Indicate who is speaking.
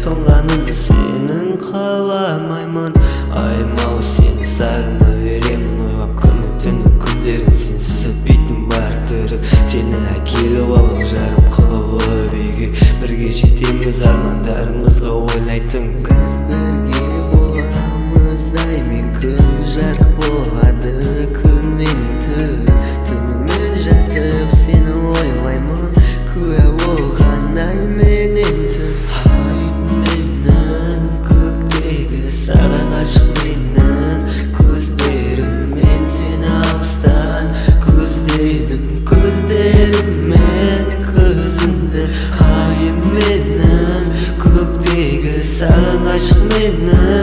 Speaker 1: to'lganimda senin qalamаймын Aymau seni sağına veremin Oylap күні-түні күндерім Sensiz өтпейтін бар түрі Seni әкеліп алып жарым қылып үйге Бірге жетеміз армандарымызға ойлайтын Біз бірге боламыз ай мен күн жарық болады Күн менің түнімен жатып сені ойлаймын Күә болған ай менен түн Ай менің көктегі саған ғашық менің Көздеріммен сені алыстан көздедім Көздеріммен көзіңді Ай менің көктегі саған ғашық менің